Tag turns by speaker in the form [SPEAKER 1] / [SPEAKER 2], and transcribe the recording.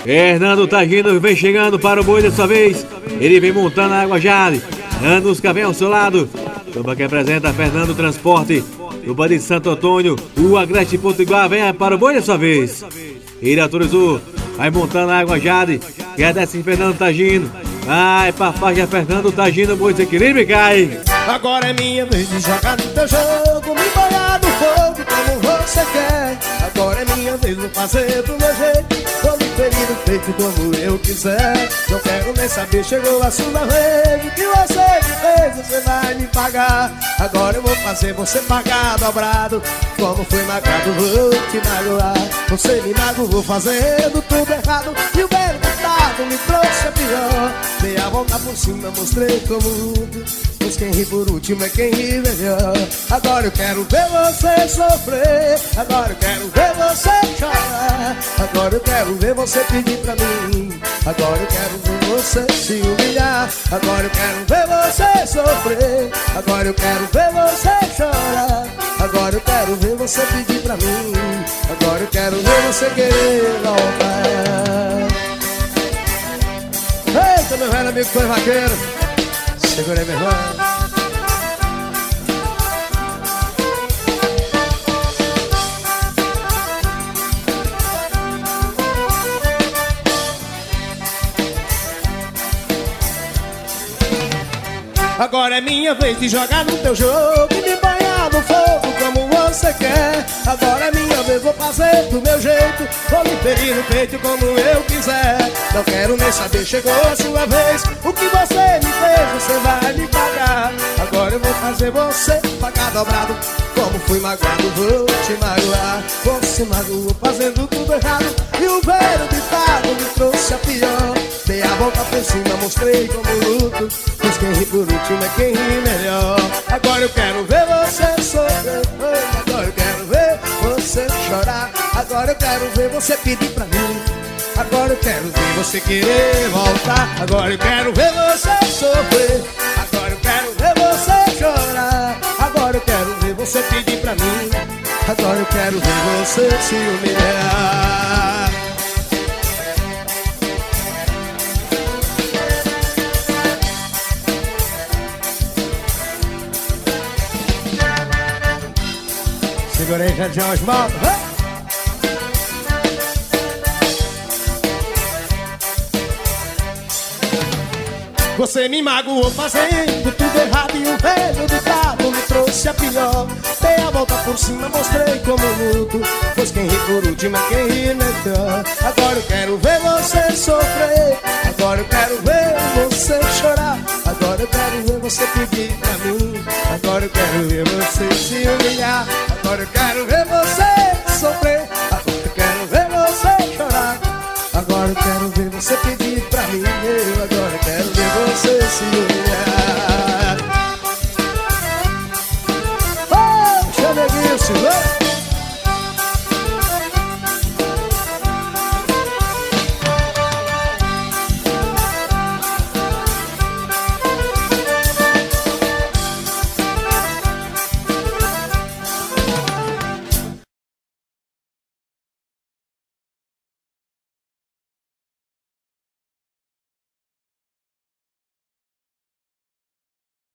[SPEAKER 1] Fernando Tagino vem chegando para o boi dessa vez. Ele vem montando a água Jale. Anusca vem ao seu lado. Turma que apresenta Fernando Transporte. Turma de Santo Antônio. O Agreste Potiguar vem para o boi dessa vez. Ele autorizou. Vai montando a água Jade. Que é desse Fernando Tagino. Vai pra faixa Fernando Tagino. Boi desequilíbrio e cai.
[SPEAKER 2] Agora é minha vez de jogar no teu jogo, me banhar no fogo como você quer. Agora é minha vez de fazer do meu jeito, vou me ferir no peito como eu quiser. Não quero nem saber, chegou a sua vez. O que você me fez, você vai me pagar. Agora eu vou fazer você pagar dobrado. Como foi marcado, vou te magoar. Você me magoou fazendo tudo errado, e o velho ditado me trouxe a pior. Dei a volta por cima, mostrei como pois quem ri por último é quem ri melhor. Agora eu quero ver você sofrer. Agora eu quero ver você chorar. Agora eu quero ver você pedir pra mim. Agora eu quero ver você se humilhar. Agora eu quero ver você sofrer. Agora eu quero ver você chorar. Agora eu quero ver você pedir pra mim. Agora eu quero ver você querer voltar. Eita, meu velho amigo foi vaqueiro, segura aí, meu irmão. Agora é minha vez de jogar no teu jogo e me banhar no fogo como você quer. Agora é minha vez, vou fazer do meu jeito, vou me ferir no peito como eu quiser. Não quero nem saber, chegou a sua vez. O que você me fez, você vai me pagar. Agora eu vou fazer você pagar dobrado. Como fui magoado, vou te magoar. Você magoou fazendo tudo errado, e o velho ditado me trouxe a pior. Dei a volta por cima, mostrei como luto, pois quem ri por último é quem ri melhor. Agora eu quero ver você sofrer. Agora eu quero ver você chorar. Agora eu quero ver você pedir pra mim. Agora eu quero ver você querer voltar. Agora eu quero ver você sofrer. Agora eu quero ver você chorar. Agora eu quero ver você pedir pra mim. Agora eu quero ver você se humilhar. Segura aí, Jadião Osmaldo. Você me magoou fazendo tudo errado, e o velho ditado me trouxe a pior. Dei a volta por cima, mostrei como luto, pois quem ri por último é quem ri melhor. Agora eu quero ver você sofrer. Agora eu quero ver você chorar. Agora eu quero ver você pedir pra mim. Agora eu quero ver você se humilhar. Agora eu quero ver você sofrer. Agora eu quero ver você chorar. Agora eu quero ver você pedir pra mim. Agora eu quero ver você se humilhar. Oh, chaneguinho, senhor.